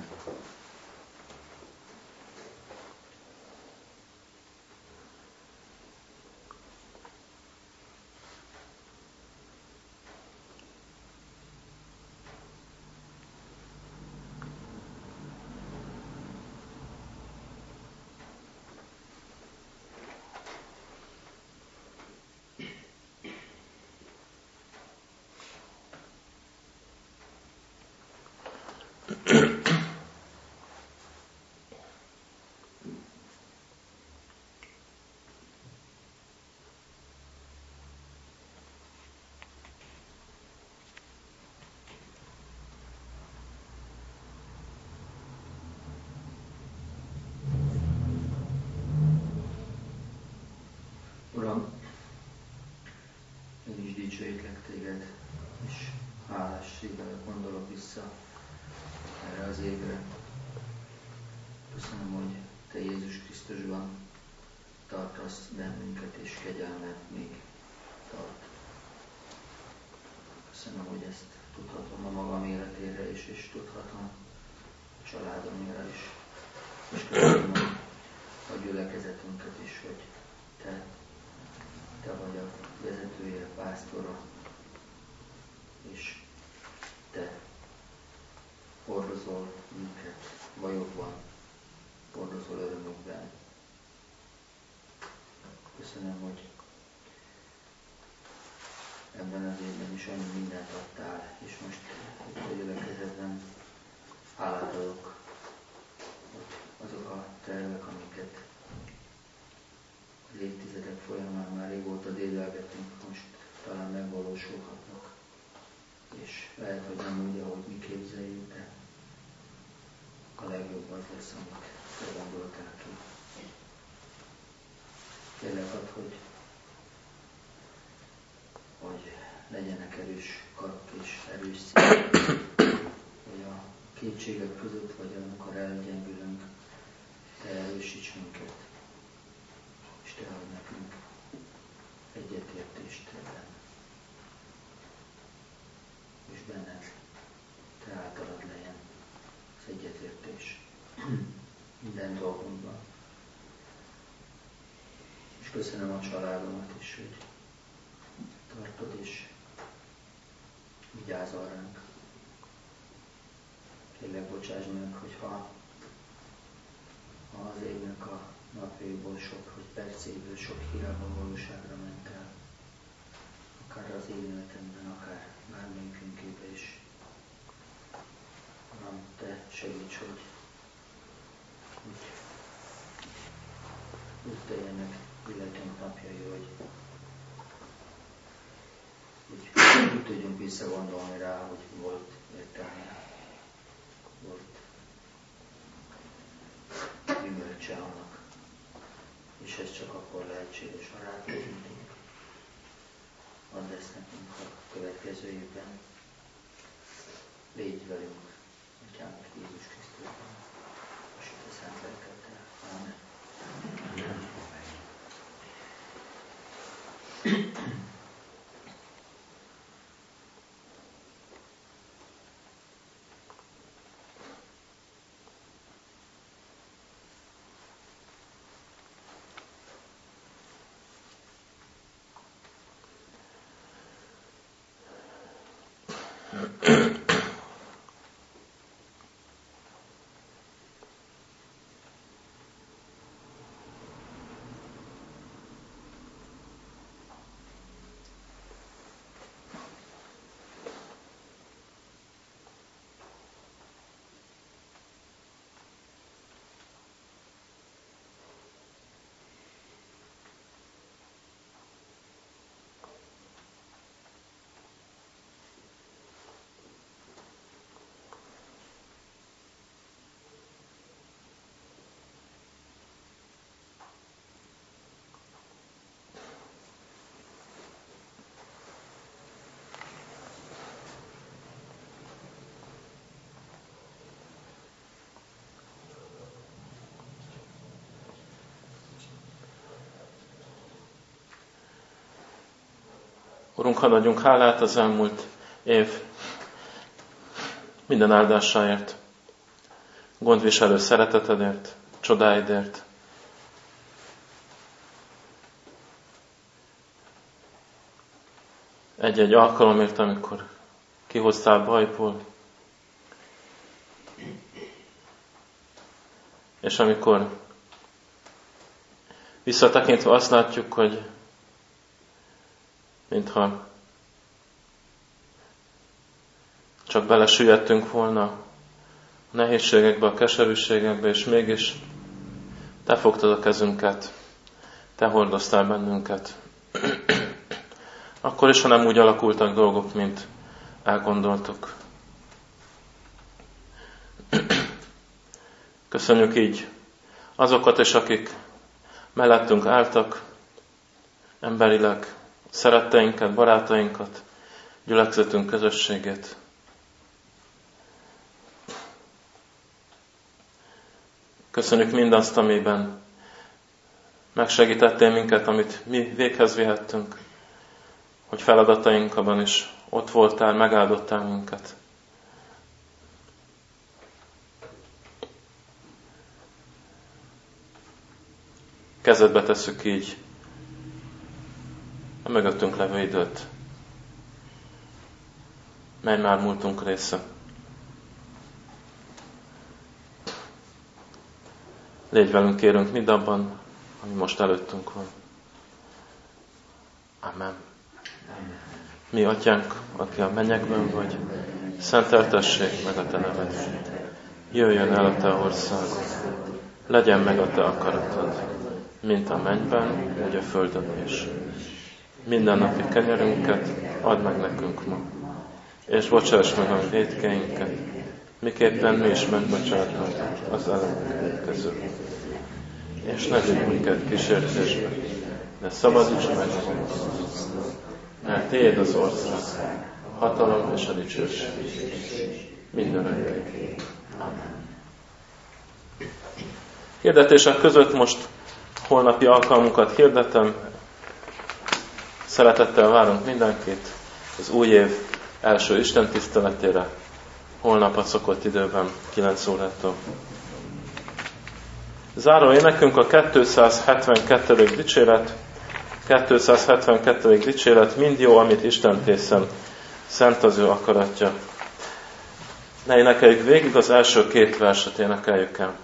Uram, én is dicsőítlek téged, és hálás szívvel gondolok vissza erre az évre. Köszönöm, hogy te Jézus Krisztusban tartasz bennünket, és kegyelmed még tart. Köszönöm, hogy ezt tudhatom a magam életére is, és tudhatom a családomra is. És köszönöm a gyülekezetünket is, hogy te Te vagy a vezetője, pásztora, és te hordozol minket bajokban, hordozol örömökben. Köszönöm, hogy ebben az évben is annyi mindent adtál, és most itt a gyülekezetben hálát adok, hogy azok a tervek, amiket az évtizedek folyamán már régóta délelgetünk, most talán megvalósulhatnak. És lehet, hogy nem úgy, ahogy mi képzeljük, de a legjobb az lesz, amit te gondoltál ki. Kérlek ad, hogy, hogy legyenek erős karok és erős szívek, hogy a kétségek között, vagy amikor elgyengülünk, te erősíts minket. És te adj nekünk egyetértést ebben. És benned te általad legyen az egyetértés minden dolgunkban. És köszönöm a családomat is, hogy tartod és vigyázol ránk. Kérlek, bocsáss meg, hogyha az évnek a napjaiból sok, vagy percéből sok hírában valóságra ment el. Akár az én életemben, akár bármelyikünkében is. Uram, te segíts, hogy úgy, úgy teljenek életünk napjai, hogy úgy tudjunk visszagondolni rá, hogy volt értelme, volt gyümölcse annak. És ez csak akkor lehetséges, ha rátekintunk. Add ezt nekünk a következő évben. Légy velünk, Atyánk Jézus Krisztusban, és a Szent Lelkeddel. Amen. Urunk, hadd adjunk hálát az elmúlt év minden áldásáért, gondviselő szeretetedért, csodáidért. Egy-egy alkalomért, amikor kihoztál bajból, és amikor visszatekintve azt látjuk, hogy mintha csak belesüllyedtünk volna a nehézségekbe, a keserűségekbe, és mégis Te fogtad a kezünket, Te hordoztál bennünket. Akkor is, ha nem úgy alakultak dolgok, mint elgondoltuk. Köszönjük így azokat is, akik mellettünk álltak, emberileg, szeretteinket, barátainkat, gyülekezetünk közösségét. Köszönjük mindazt, amiben megsegítettél minket, amit mi véghez vihettünk, hogy feladatainkban is ott voltál, megáldottál minket. Kezedbe tesszük így a mögöttünk levő időt, mely már múltunk része. Légy velünk, kérünk, mindabban, ami most előttünk van. Amen. Mi, Atyánk, aki a mennyekben vagy, szenteltessék meg a Te neved. Jöjjön el a Te országod. Legyen meg a Te akaratod, mint a mennyben, úgy a földön is. Minden napi kenyerünket add meg nekünk ma, és bocsáss meg a vétkeinket, miképpen mi is megbocsátunk az ellenünk közül. És ne vigy minket kísértésbe, de szabadíts meg, mert Tiéd az ország, hatalom és a dicsőség mindörökké. Amen. Hirdetések között most holnapi alkalmunkat hirdetem. Szeretettel várunk mindenkit az új év első Isten tiszteletére, holnap a szokott időben, kilenc órától. Záró énekünk a kétszázhetvenkettedik dicséret, kétszázhetvenkettedik dicséret, mind jó, amit Isten tészen, szent az ő akaratja. Ne énekeljük végig, az első két verset énekeljük el.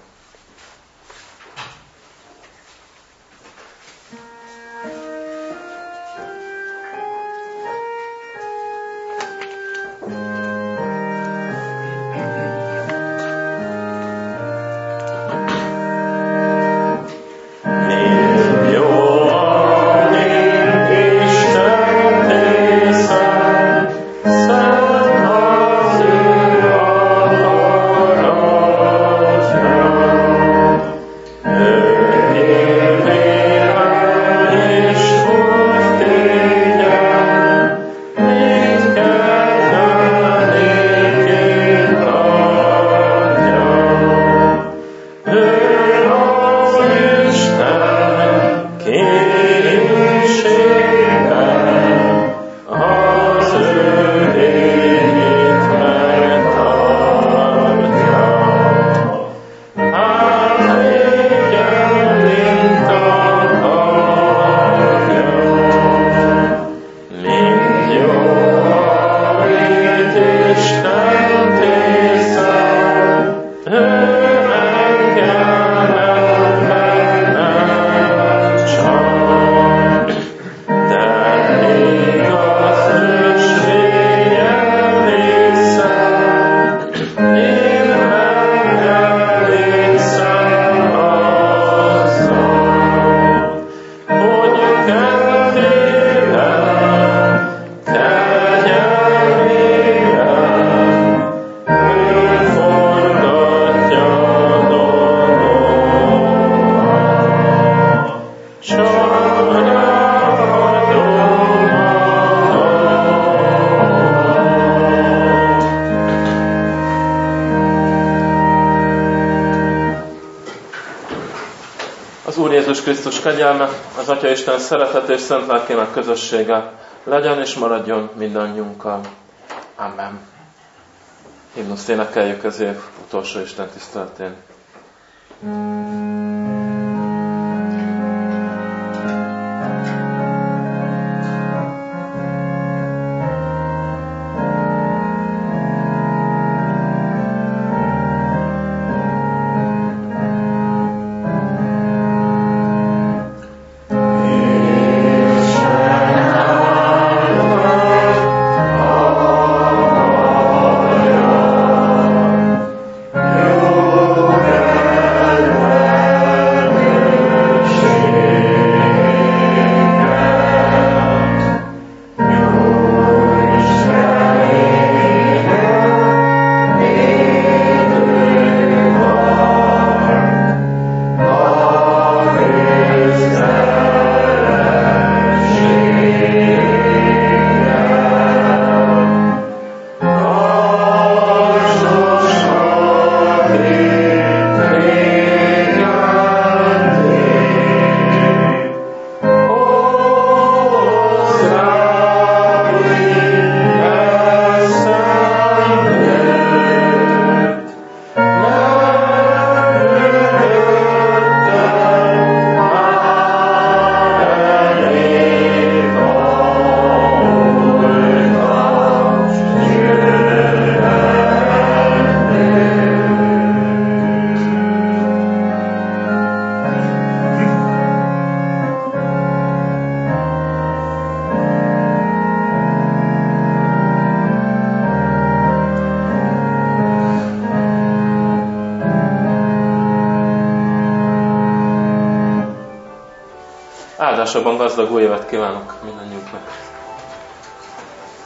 Úr Jézus Krisztus kegyelme, az Atya Isten szeretet és szent lelkének közössége legyen és maradjon mindannyiunkkal. Amen. Himnuszt énekeljük az év utolsó Isten tiszteletén. Áldásokban gazdag új évet kívánok